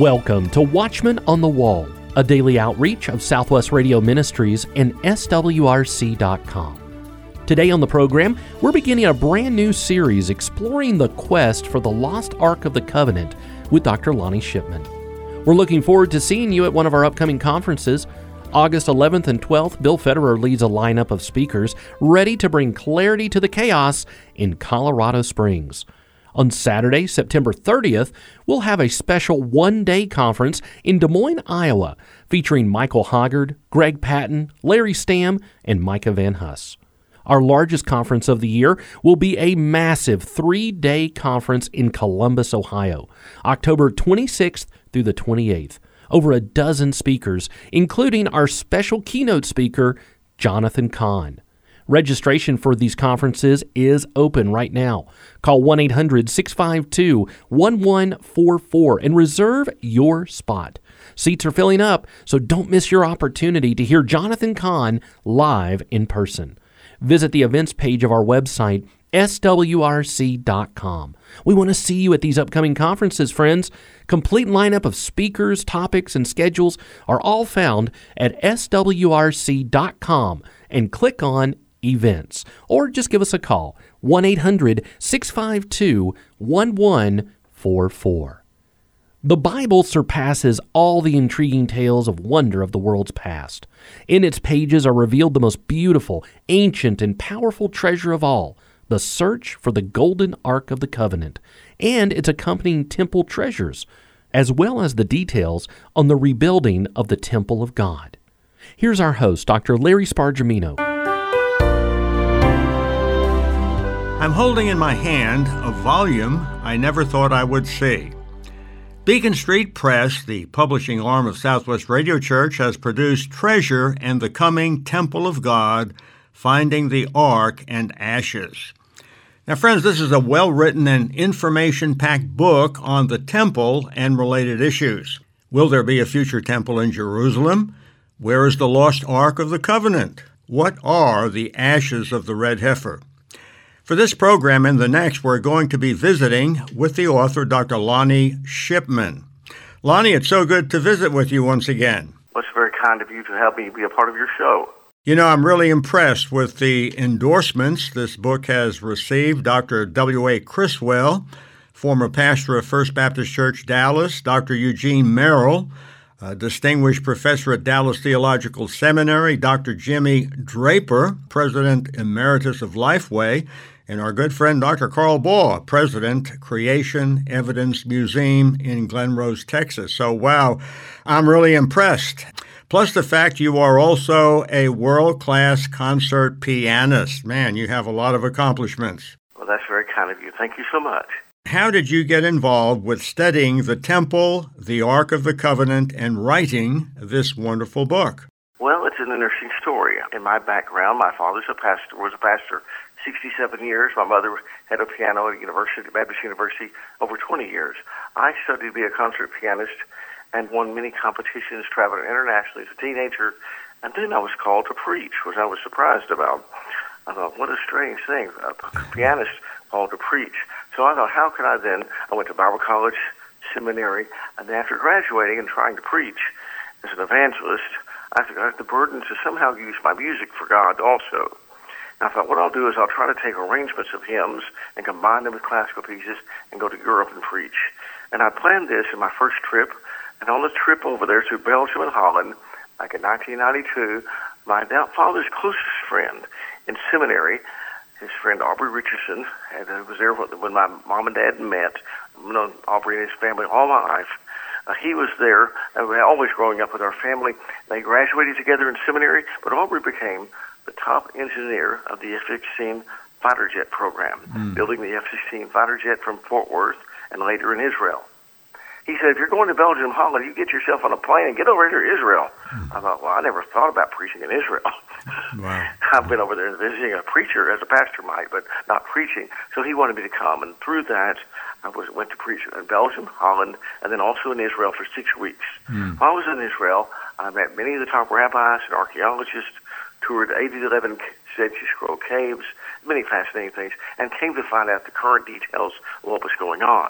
Welcome to Watchman on the Wall, a daily outreach of Southwest Radio Ministries and SWRC.com. Today on the program, we're beginning a brand new series exploring the quest for the lost Ark of the Covenant with Dr. Lonnie Shipman. We're looking forward to seeing you at one of our upcoming conferences. August 11th and 12th, Bill Federer leads a lineup of speakers ready to bring clarity to the chaos in Colorado Springs. On Saturday, September 30th, we'll have a special one-day conference in Des Moines, Iowa, featuring Michael Hoggard, Greg Patton, Larry Stamm, and Micah Van Huss. Our largest conference of the year will be a massive 3-day conference in Columbus, Ohio, October 26th through the 28th. Over a dozen speakers, including our special keynote speaker, Jonathan Cahn. Registration for these conferences is open right now. Call 1-800-652-1144 and reserve your spot. Seats are filling up, so don't miss your opportunity to hear Jonathan Cahn live in person. Visit the events page of our website, swrc.com. We want to see you at these upcoming conferences, friends. Complete lineup of speakers, topics, and schedules are all found at swrc.com and click on Events, or just give us a call, 1-800-652-1144. The Bible surpasses all the intriguing tales of wonder of the world's past. In its pages are revealed the most beautiful, ancient, and powerful treasure of all, the search for the golden Ark of the Covenant, and its accompanying temple treasures, as well as the details on the rebuilding of the Temple of God. Here's our host, Dr. Larry Spargimino. I'm holding in my hand a volume I never thought I would see. Beacon Street Press, the publishing arm of Southwest Radio Church, has produced Treasure and the Coming Temple of God, Finding the Ark and Ashes. Now, friends, this is a well-written and information-packed book on the temple and related issues. Will there be a future temple in Jerusalem? Where is the lost Ark of the Covenant? What are the ashes of the red heifer? For this program and the next, we're going to be visiting with the author, Dr. Lonnie Shipman. Lonnie, it's so good to visit with you once again. Well, it's very kind of you to have me be a part of your show. You know, I'm really impressed with the endorsements this book has received. Dr. W.A. Criswell, former pastor of First Baptist Church, Dallas, Dr. Eugene Merrill, distinguished professor at Dallas Theological Seminary, Dr. Jimmy Draper, president emeritus of Lifeway, and our good friend Dr. Carl Baugh, president, Creation Evidence Museum in Glen Rose, Texas. So, wow, I'm really impressed. Plus the fact you are also a world-class concert pianist. Man, you have a lot of accomplishments. Well, that's very kind of you. Thank you so much. How did you get involved with studying the temple, the Ark of the Covenant, and writing this wonderful book? Well, it's an interesting story. In my background, my father was a pastor 67 years. My mother had a piano at Baptist University, over 20 years. I studied to be a concert pianist and won many competitions, traveling internationally as a teenager. And then I was called to preach, which I was surprised about. I thought, what a strange thing, a pianist called to preach. So I thought, how can I then? I went to Bible college, seminary, and after graduating and trying to preach as an evangelist, I got the burden to somehow use my music for God also. And I thought, what I'll do is I'll try to take arrangements of hymns and combine them with classical pieces and go to Europe and preach. And I planned this in my first trip. And on the trip over there to Belgium and Holland, like in 1992, my father's closest friend in seminary, his friend Aubrey Richardson, and was there when my mom and dad met. I've known Aubrey and his family all my life. He was there, always growing up with our family. They graduated together in seminary, but Aubrey became the top engineer of the F-16 fighter jet program, building the F-16 fighter jet from Fort Worth and later in Israel. He said, if you're going to Belgium and Holland, you get yourself on a plane and get over here to Israel. I thought, well, I never thought about preaching in Israel. Wow. I've been over there visiting a preacher, as a pastor might, but not preaching. So he wanted me to come, and through that, I went to preach in Belgium, Holland, and then also in Israel for 6 weeks. While I was in Israel, I met many of the top rabbis and archaeologists, toured 8 to 11 Dead Sea Scroll caves, many fascinating things, and came to find out the current details of what was going on.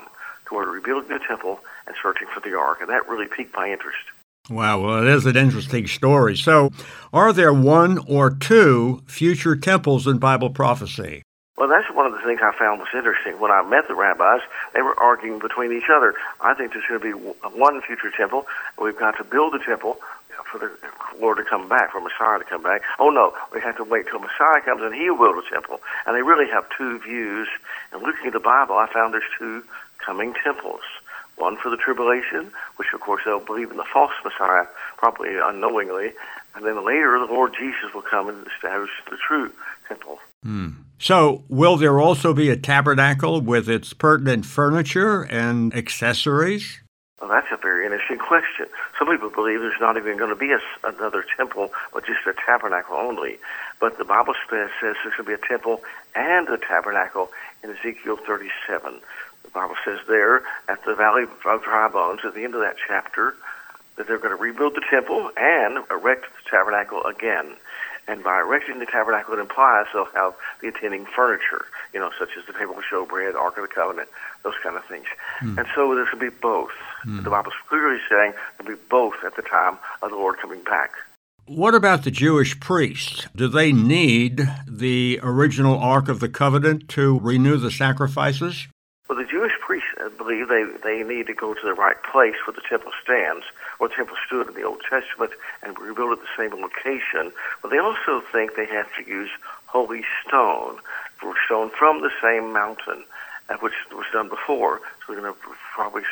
toward rebuilding the temple and searching for the ark, and that really piqued my interest. Wow, well, it is an interesting story. So, are there one or two future temples in Bible prophecy? Well, that's one of the things I found was interesting. When I met the rabbis, they were arguing between each other. I think there's going to be one future temple. We've got to build a temple for the Lord to come back, for Messiah to come back. Oh, no, we have to wait till Messiah comes and he'll build a temple. And they really have two views. And looking at the Bible, I found there's two coming temples. One for the tribulation, which, of course, they'll believe in the false Messiah, probably unknowingly. And then later, the Lord Jesus will come and establish the true temple. So, will there also be a tabernacle with its pertinent furniture and accessories? Well, that's a very interesting question. Some people believe there's not even going to be another temple, but just a tabernacle only. But the Bible says there's going to be a temple and a tabernacle in Ezekiel 37. The Bible says there at the Valley of Dry Bones, at the end of that chapter, that they're going to rebuild the temple and erect the tabernacle again. And by erecting the tabernacle, it implies they'll have the attending furniture, such as the table of showbread, Ark of the Covenant, those kind of things. And so there's going to be both. The Bible's clearly saying there'll be both at the time of the Lord coming back. What about the Jewish priests? Do they need the original Ark of the Covenant to renew the sacrifices? Well, the Jewish priests believe they need to go to the right place where the temple stands, or the temple stood in the Old Testament, and rebuild at the same location. But they also think they have to use holy stone from the same mountain, which was done before. So they're going to probably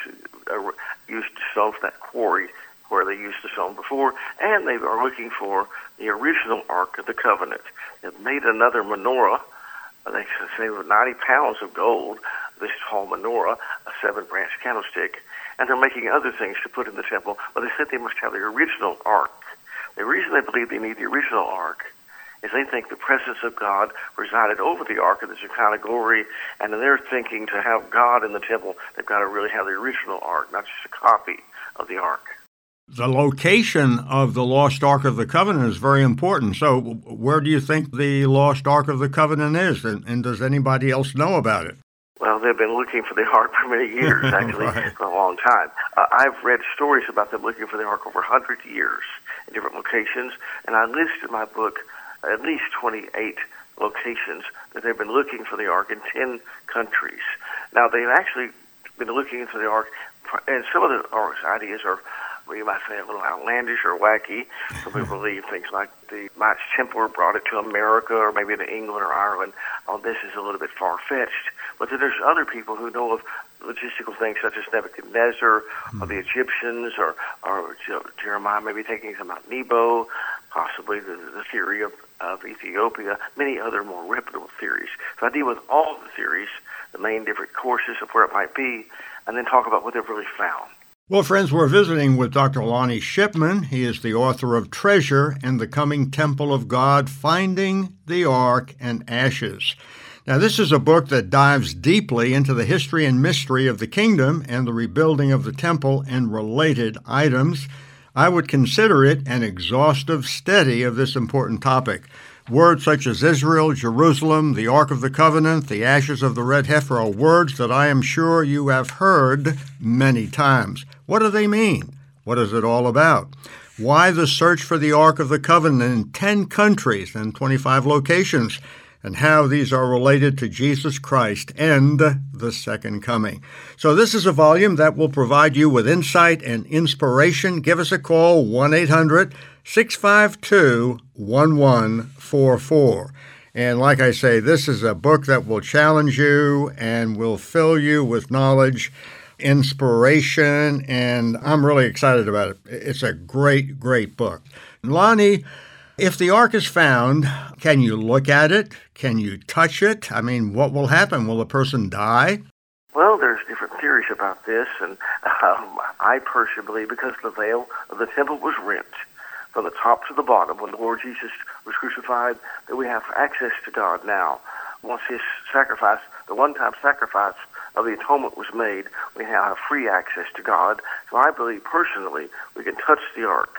use the stone from that quarry where they used the stone before, and they are looking for the original Ark of the Covenant. They've made another menorah. They say with 90 pounds of gold, this tall menorah, a 7-branch candlestick, and they're making other things to put in the temple, but they said they must have the original ark. The reason they believe they need the original ark is they think the presence of God resided over the ark of the Shekinah glory, and in their thinking to have God in the temple, they've got to really have the original ark, not just a copy of the ark. The location of the lost Ark of the Covenant is very important. So where do you think the lost Ark of the Covenant is, and does anybody else know about it? Well, they've been looking for the ark for many years, actually, Right. for a long time. I've read stories about them looking for the ark over 100 years in different locations, and I list in my book at least 28 locations that they've been looking for the ark in 10 countries. Now, they've actually been looking for the ark, and some of the ideas are, well, you might say, a little outlandish or wacky. Some people believe things like the Knights Templar brought it to America or maybe to England or Ireland. Oh, this is a little bit far-fetched. But then there's other people who know of logistical things such as Nebuchadnezzar or the Egyptians or Jeremiah maybe taking some Mount Nebo, possibly the theory of Ethiopia, many other more reputable theories. So I deal with all of the theories, the main different courses of where it might be, and then talk about what they've really found. Well, friends, we're visiting with Dr. Lonnie Shipman. He is the author of Treasure and the Coming Temple of God, Finding the Ark and Ashes. Now, this is a book that dives deeply into the history and mystery of the kingdom and the rebuilding of the temple and related items. I would consider it an exhaustive study of this important topic. Words such as Israel, Jerusalem, the Ark of the Covenant, the ashes of the red heifer are words that I am sure you have heard many times. What do they mean? What is it all about? Why the search for the Ark of the Covenant in 10 countries and 25 locations? And how these are related to Jesus Christ and the second coming. So this is a volume that will provide you with insight and inspiration. Give us a call, 1-800-652-1144. And like I say, this is a book that will challenge you and will fill you with knowledge, inspiration, and I'm really excited about it. It's a great, great book. Lonnie, if the ark is found, can you look at it? Can you touch it? I mean, what will happen? Will the person die? Well, there's different theories about this, and I personally believe because the veil of the temple was rent from the top to the bottom when the Lord Jesus was crucified, that we have access to God now. Once his sacrifice, the one-time sacrifice of the atonement was made, we now have free access to God. So I believe personally we can touch the ark.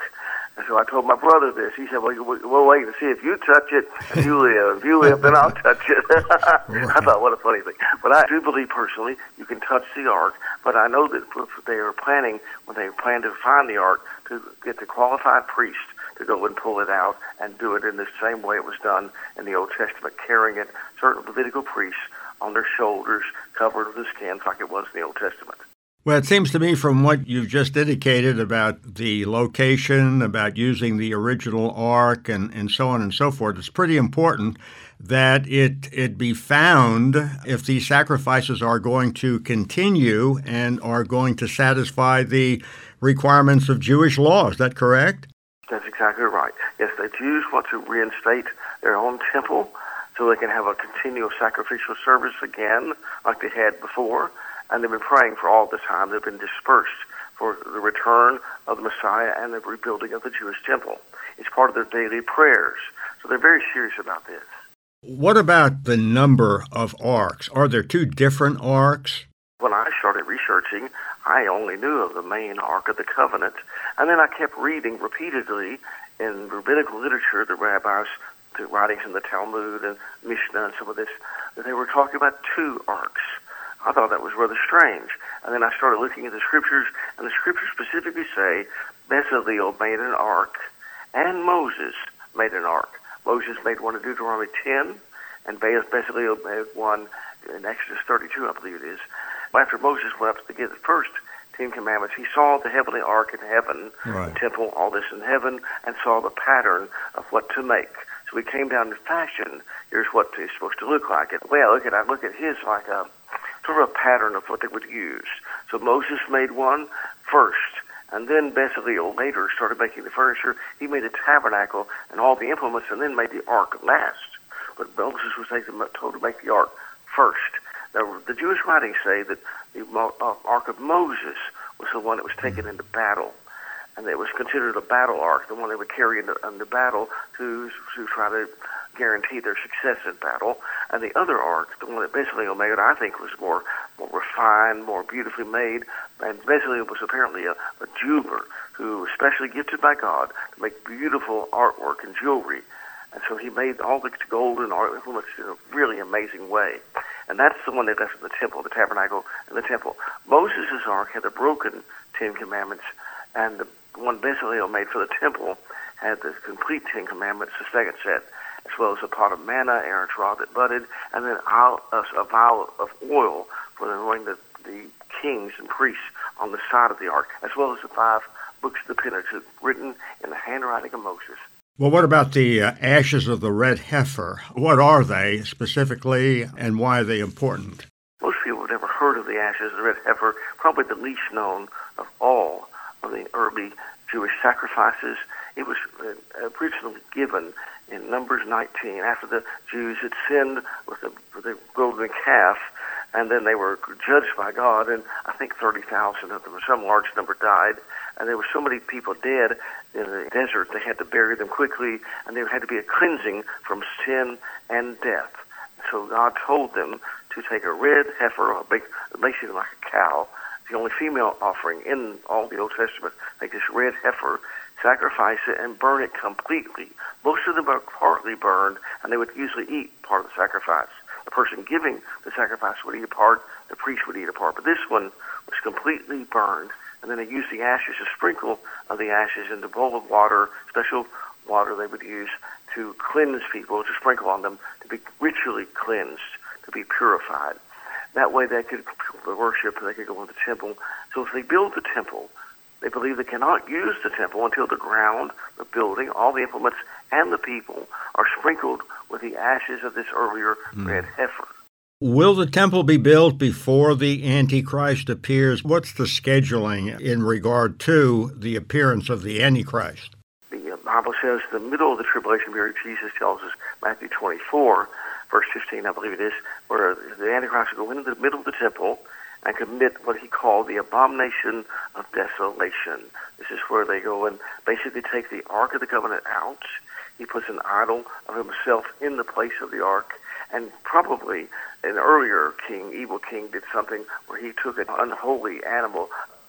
And so I told my brother this. He said, well, we'll wait and see if you touch it and you live. If you live, then I'll touch it. Right. I thought, what a funny thing. But I do believe personally you can touch the ark, but I know that they are planning, when they plan to find the ark, to get the qualified priest to go and pull it out and do it in the same way it was done in the Old Testament, carrying it, certain Levitical priests on their shoulders, covered with the skins like it was in the Old Testament. Well, it seems to me from what you've just indicated about the location, about using the original ark, and so on and so forth, it's pretty important that it be found if these sacrifices are going to continue and are going to satisfy the requirements of Jewish law. Is that correct? That's exactly right. Yes, the Jews want to reinstate their own temple so they can have a continual sacrificial service again like they had before. And they've been praying for all the time. They've been dispersed for the return of the Messiah and the rebuilding of the Jewish temple. It's part of their daily prayers. So they're very serious about this. What about the number of arks? Are there two different arks? When I started researching, I only knew of the main Ark of the Covenant. And then I kept reading repeatedly in rabbinical literature, the rabbis, the writings in the Talmud and Mishnah and some of this, that they were talking about two arks. I thought that was rather strange. And then I started looking at the scriptures, and the scriptures specifically say Bezalel made an ark, and Moses made an ark. Moses made one in Deuteronomy 10, and Bezalel made one in Exodus 32, I believe it is. After Moses went up to get the first 10 Commandments, he saw the heavenly ark in heaven, right, the temple, all this in heaven, and saw the pattern of what to make. So we came down to fashion. Here's what it's supposed to look like. And the way I look at his like a sort of a pattern of what they would use. So Moses made one first, and then Bezalel later started making the furniture. He made the tabernacle and all the implements, and then made the ark last. But Moses was told to make the ark first. Now, the Jewish writings say that the ark of Moses was the one that was taken into battle, and it was considered a battle ark, the one they would carry into battle to try to guarantee their success in battle. And the other ark, the one that Bezalel made, I think was more refined, more beautifully made. And Bezalel was apparently a jeweler who was especially gifted by God to make beautiful artwork and jewelry. And so he made all the golden implements in a really amazing way. And that's the one they left in the temple, the tabernacle and the temple. Moses' ark had the broken 10 Commandments, and the one Bezalel made for the temple had the complete 10 Commandments, the second set, as well as a pot of manna, Aaron's rod that budded, and then a vial of oil for anointing the kings and priests on the side of the ark, as well as the 5 books of the Pentateuch written in the handwriting of Moses. Well, what about the ashes of the red heifer? What are they specifically, and why are they important? Most people have never heard of the ashes of the red heifer, probably the least known of all of the early Jewish sacrifices. It was originally given in Numbers 19 after the Jews had sinned with the golden calf, and then they were judged by God, and I think 30,000 of them, some large number, died. And there were so many people dead in the desert, they had to bury them quickly, and there had to be a cleansing from sin and death. So God told them to take a red heifer, basically like a cow, the only female offering in all the Old Testament, take this red heifer, sacrifice it, and burn it completely. Most of them are partly burned, and they would usually eat part of the sacrifice. The person giving the sacrifice would eat a part, the priest would eat a part, but this one was completely burned. And then they used the ashes, a sprinkle of the ashes in the bowl of water, special water they would use to cleanse people, to sprinkle on them, to be ritually cleansed, to be purified. That way they could worship, they could go into the temple. So if they build the temple, they believe they cannot use the temple until the ground, the building, all the implements, and the people are sprinkled with the ashes of this earlier red heifer. Will the temple be built before the Antichrist appears? What's the scheduling in regard to the appearance of the Antichrist? The Bible says the middle of the tribulation period, Jesus tells us, Matthew 24, verse 15, I believe it is, where the Antichrist will go into the middle of the temple and commit what he called the abomination of desolation. This is where they go and basically take the Ark of the Covenant out. He puts an idol of himself in the place of the Ark. And probably an earlier king, evil king, did something where he took an unholy animal,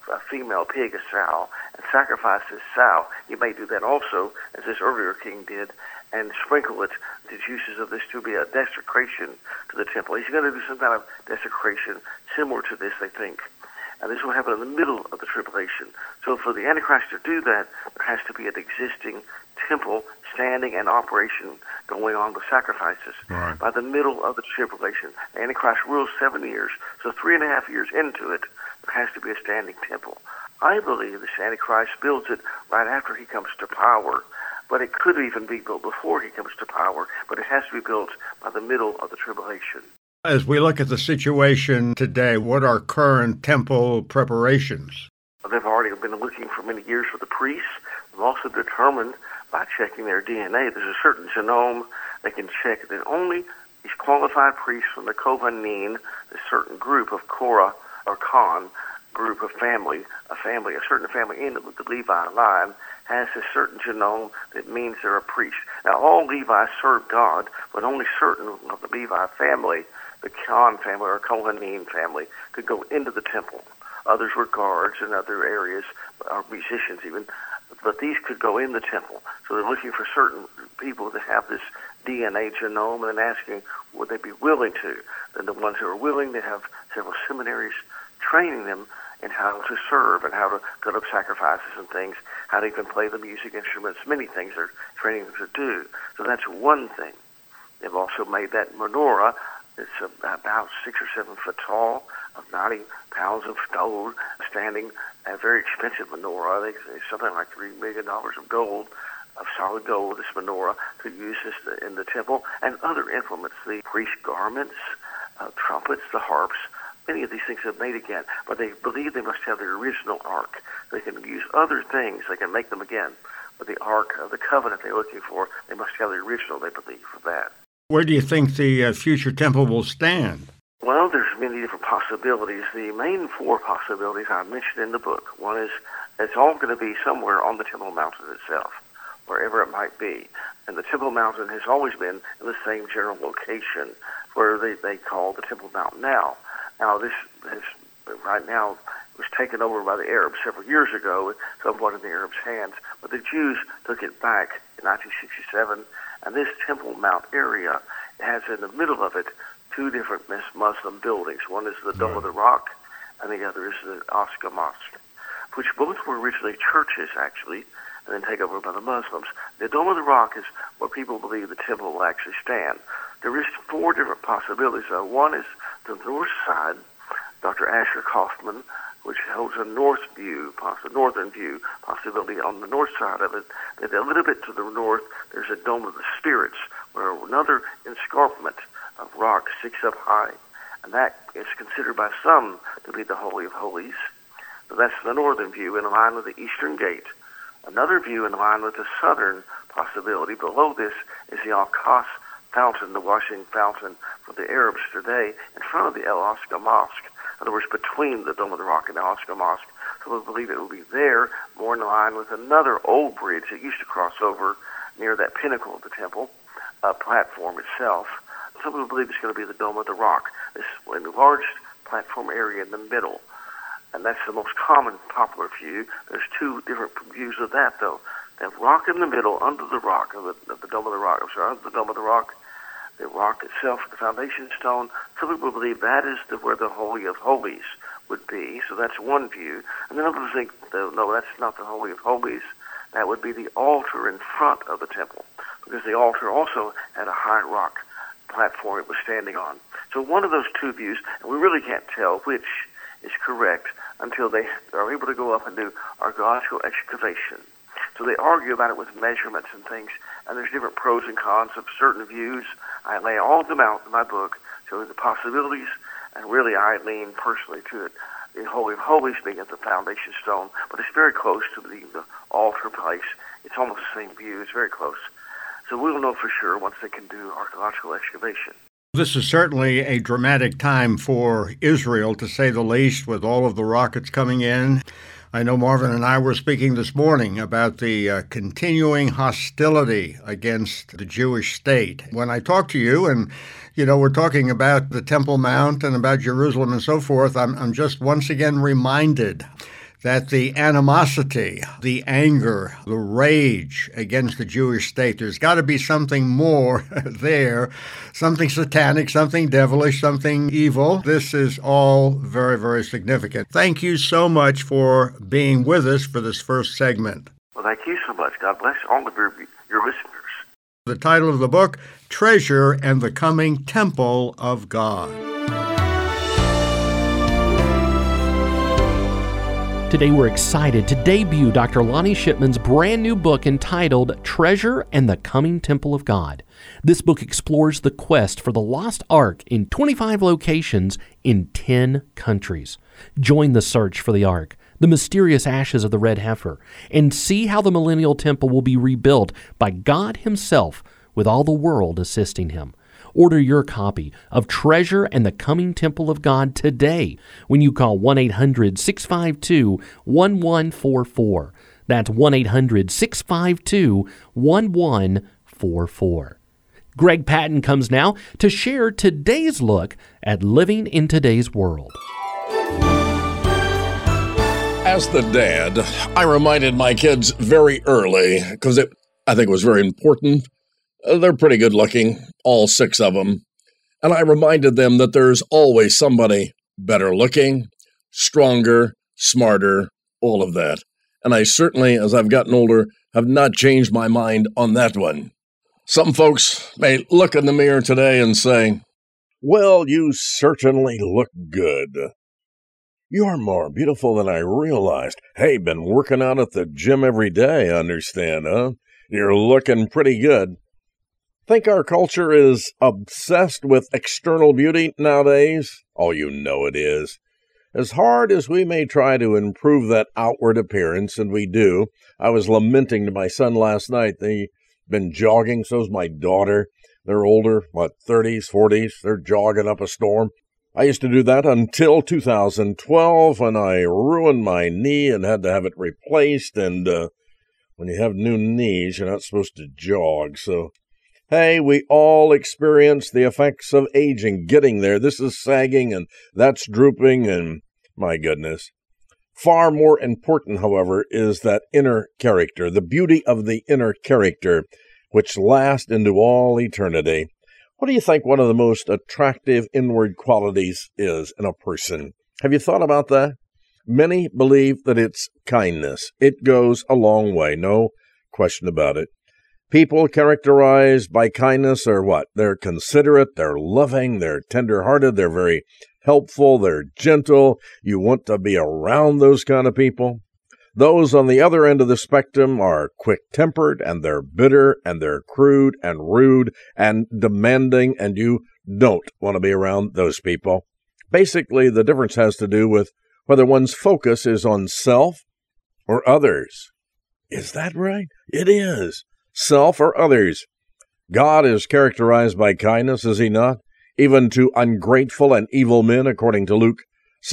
a female pig, a sow, and sacrifice this sow. You may do that also, as this earlier king did, and sprinkle it, the juices of this, to be a desecration to the temple. He's going to do some kind of desecration similar to this, they think. And this will happen in the middle of the tribulation. So for the Antichrist to do that, there has to be an existing temple standing and operation going on with sacrifices. Right. By the middle of the tribulation, the Antichrist rules 7 years. So 3.5 years into it, there has to be a standing temple. I believe this Antichrist builds it right after he comes to power, but it could even be built before he comes to power, but it has to be built by the middle of the tribulation. As we look at the situation today, what are current temple preparations? They've already been looking for many years for the priests. They've also determined by checking their DNA, there's a certain genome they can check that only these qualified priests from the Kohanim, a certain group of Korah or Khan group of family, a certain family in the Levi line, has a certain genome that means they're a priest. Now, all Levites serve God, but only certain of the Levi family, the Khan family or Kohanim family, could go into the temple. Others were guards in other areas, or musicians even, but these could go in the temple. So they're looking for certain people that have this DNA genome and asking, would they be willing to? Then the ones who are willing, they have several seminaries training them in how to serve and how to put up sacrifices and things, how to even play the music instruments, many things they're training them to do. So that's one thing. They've also made that menorah. It's about 6 or 7 foot tall, of 90 pounds of gold, standing, a very expensive menorah. It's something like $3 million of gold, of solid gold, this menorah, to use this in the temple, and other implements, the priest garments, trumpets, the harps. Many of these things have made again, but they believe they must have the original ark. They can use other things. They can make them again. But the ark of the covenant they're looking for, they must have the original, they believe, for that. Where do you think the future temple will stand? Well, there's many different possibilities. The main 4 possibilities I mentioned in the book. One is it's all going to be somewhere on the Temple Mountain itself, wherever it might be. And the Temple Mountain has always been in the same general location where they call the Temple Mountain now. Now, this is right now was taken over by the Arabs several years ago, somewhat in the Arabs' hands, but the Jews took it back in 1967, and this Temple Mount area has in the middle of it 2 different Muslim buildings. One is the Dome of the Rock, and the other is the Oscar Mosque, which both were originally churches, actually, and then taken over by the Muslims. The Dome of the Rock is where people believe the temple will actually stand. There is 4 different possibilities, though. One is the north side, Dr. Asher Kaufman, which holds a northern view possibility on the north side of it. That a little bit to the north, there's a Dome of the Spirits, where another escarpment of rock sticks up high, and that is considered by some to be the Holy of Holies. So that's the northern view in line with the Eastern Gate. Another view in line with the southern possibility below this is the Al-Qas fountain, the washing fountain for the Arabs today, in front of the El Oscar Mosque. In other words, between the Dome of the Rock and the Oscar Mosque. So we believe it will be there, more in line with another old bridge that used to cross over near that pinnacle of the temple platform itself. Some people believe it's going to be the Dome of the Rock, this enlarged platform area in the middle. And that's the most common, popular view. There's 2 different views of that, though. The rock in the middle, under the rock of the Dome of the Rock. Under the Dome of the Rock itself, the foundation stone. Some people believe that is where the Holy of Holies would be. So that's one view. And then others think, no, that's not the Holy of Holies. That would be the altar in front of the temple, because the altar also had a high rock platform it was standing on. So one of those 2 views, and we really can't tell which is correct until they are able to go up and do archaeological excavation. So they argue about it with measurements and things, and there's different pros and cons of certain views. I lay all of them out in my book, showing the possibilities, and really I lean personally to it, the Holy of Holies being at the foundation stone, but it's very close to the altar place. It's almost the same view. It's very close. So we will know for sure once they can do archaeological excavation. This is certainly a dramatic time for Israel, to say the least, with all of the rockets coming in. I know Marvin and I were speaking this morning about the continuing hostility against the Jewish state. When I talk to you, and we're talking about the Temple Mount and about Jerusalem and so forth, I'm just once again reminded that the animosity, the anger, the rage against the Jewish state, there's got to be something more there, something satanic, something devilish, something evil. This is all very, very significant. Thank you so much for being with us for this first segment. Well, thank you so much. God bless all of your listeners. The title of the book, Treasure and the Coming Temple of God. Today we're excited to debut Dr. Lonnie Shipman's brand new book entitled Treasure and the Coming Temple of God. This book explores the quest for the lost ark in 25 locations in 10 countries. Join the search for the ark, the mysterious ashes of the red heifer, and see how the millennial temple will be rebuilt by God Himself with all the world assisting Him. Order your copy of Treasure and the Coming Temple of God today when you call 1-800-652-1144. That's 1-800-652-1144. Greg Patton comes now to share today's look at living in today's world. As the dad, I reminded my kids very early, because I think it was very important. They're pretty good looking, all 6 of them. And I reminded them that there's always somebody better looking, stronger, smarter, all of that. And I certainly, as I've gotten older, have not changed my mind on that one. Some folks may look in the mirror today and say, "Well, you certainly look good. You're more beautiful than I realized. Hey, been working out at the gym every day, I understand, huh? You're looking pretty good." Think our culture is obsessed with external beauty nowadays? Oh, you know it is. As hard as we may try to improve that outward appearance, and we do, I was lamenting to my son last night. They've been jogging, so's my daughter. They're older, 30s, 40s. They're jogging up a storm. I used to do that until 2012 when I ruined my knee and had to have it replaced. And when you have new knees, you're not supposed to jog. So, hey, we all experience the effects of aging, getting there. This is sagging and that's drooping and my goodness. Far more important, however, is that inner character, the beauty of the inner character, which lasts into all eternity. What do you think one of the most attractive inward qualities is in a person? Have you thought about that? Many believe that it's kindness. It goes a long way, no question about it. People characterized by kindness are what? They're considerate, they're loving, they're tender-hearted, they're very helpful, they're gentle. You want to be around those kind of people. Those on the other end of the spectrum are quick-tempered, and they're bitter, and they're crude, and rude, and demanding, and you don't want to be around those people. Basically, the difference has to do with whether one's focus is on self or others. Is that right? It is. Self or others. God is characterized by kindness, is He not? Even to ungrateful and evil men, according to Luke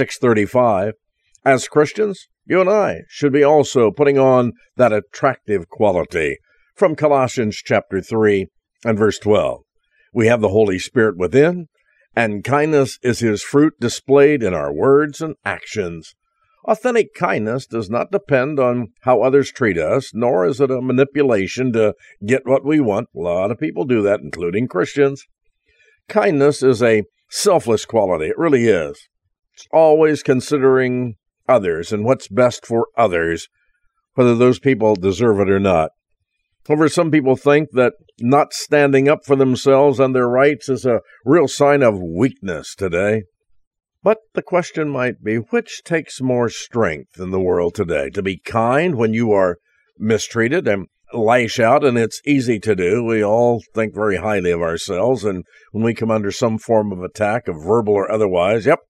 6:35. As Christians, you and I should be also putting on that attractive quality. From Colossians chapter 3 and verse 12. We have the Holy Spirit within, and kindness is His fruit displayed in our words and actions. Authentic kindness does not depend on how others treat us, nor is it a manipulation to get what we want. A lot of people do that, including Christians. Kindness is a selfless quality. It really is. It's always considering others and what's best for others, whether those people deserve it or not. However, some people think that not standing up for themselves and their rights is a real sign of weakness today. But the question might be, which takes more strength in the world today? To be kind when you are mistreated and lash out, and it's easy to do. We all think very highly of ourselves, and when we come under some form of attack, of verbal or otherwise, yep,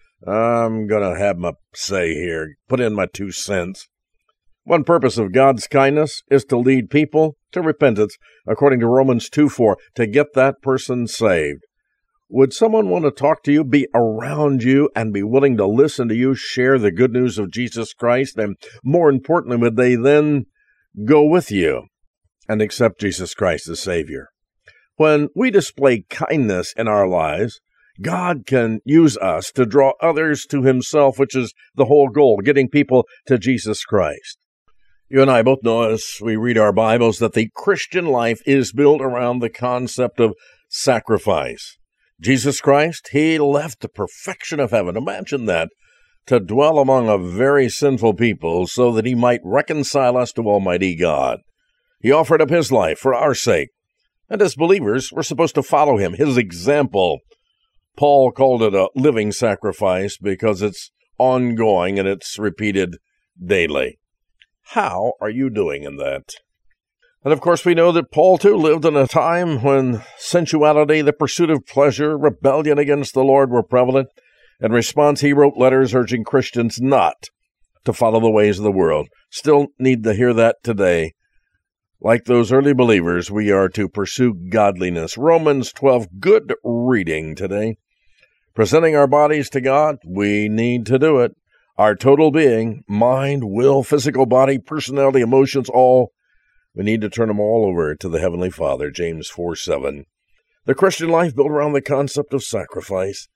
I'm going to have my say here, put in my 2 cents. One purpose of God's kindness is to lead people to repentance, according to Romans 2:4, to get that person saved. Would someone want to talk to you, be around you, and be willing to listen to you share the good news of Jesus Christ? And more importantly, would they then go with you and accept Jesus Christ as Savior? When we display kindness in our lives, God can use us to draw others to himself, which is the whole goal, getting people to Jesus Christ. You and I both know as we read our Bibles that the Christian life is built around the concept of sacrifice. Jesus Christ, he left the perfection of heaven. Imagine that, to dwell among a very sinful people so that he might reconcile us to Almighty God. He offered up his life for our sake. And as believers, we're supposed to follow him, his example. Paul called it a living sacrifice because it's ongoing and it's repeated daily. How are you doing in that? And of course, we know that Paul, too, lived in a time when sensuality, the pursuit of pleasure, rebellion against the Lord were prevalent. In response, he wrote letters urging Christians not to follow the ways of the world. Still need to hear that today. Like those early believers, we are to pursue godliness. Romans 12, good reading today. Presenting our bodies to God, we need to do it. Our total being, mind, will, physical body, personality, emotions, all, we need to turn them all over to the Heavenly Father, James 4:7. The Christian life built around the concept of sacrifice.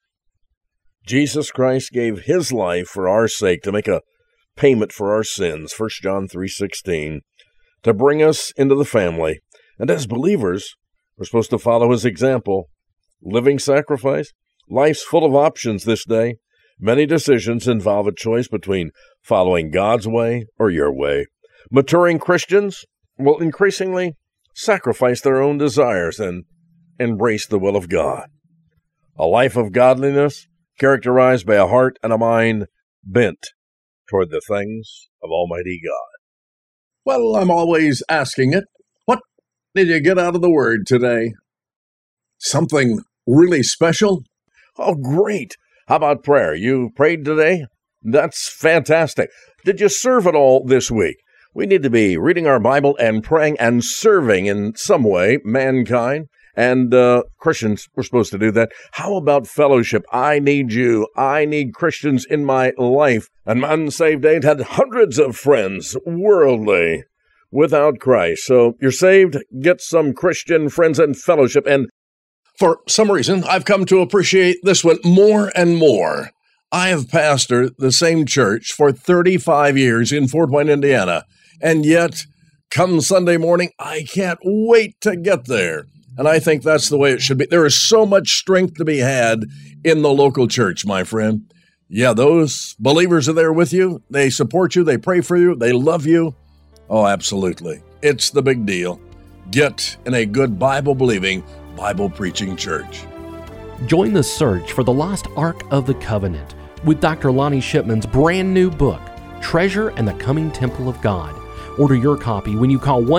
Jesus Christ gave his life for our sake to make a payment for our sins, 1 John 3:16, to bring us into the family. And as believers, we're supposed to follow his example. Living sacrifice. Life's full of options this day. Many decisions involve a choice between following God's way or your way. Maturing Christians will increasingly sacrifice their own desires and embrace the will of God. A life of godliness characterized by a heart and a mind bent toward the things of Almighty God. Well, I'm always asking it. What did you get out of the Word today? Something really special? Oh, great. How about prayer? You prayed today? That's fantastic. Did you serve at all this week? We need to be reading our Bible and praying and serving in some way, mankind. And Christians, we're supposed to do that. How about fellowship? I need you. I need Christians in my life. And my unsaved ain't had hundreds of friends, worldly, without Christ. So you're saved, get some Christian friends and fellowship. And for some reason, I've come to appreciate this one more and more. I have pastored the same church for 35 years in Fort Wayne, Indiana. And yet, come Sunday morning, I can't wait to get there. And I think that's the way it should be. There is so much strength to be had in the local church, my friend. Yeah, those believers are there with you. They support you. They pray for you. They love you. Oh, absolutely. It's the big deal. Get in a good Bible-believing, Bible-preaching church. Join the search for the lost Ark of the Covenant with Dr. Lonnie Shipman's brand new book, Treasure and the Coming Temple of God. Order your copy when you call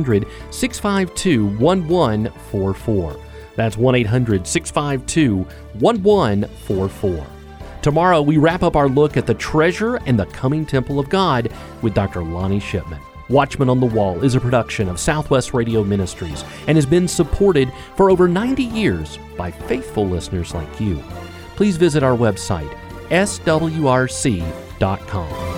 1-800-652-1144. That's 1-800-652-1144. Tomorrow, we wrap up our look at the treasure and the coming temple of God with Dr. Lonnie Shipman. Watchman on the Wall is a production of Southwest Radio Ministries and has been supported for over 90 years by faithful listeners like you. Please visit our website, swrc.com.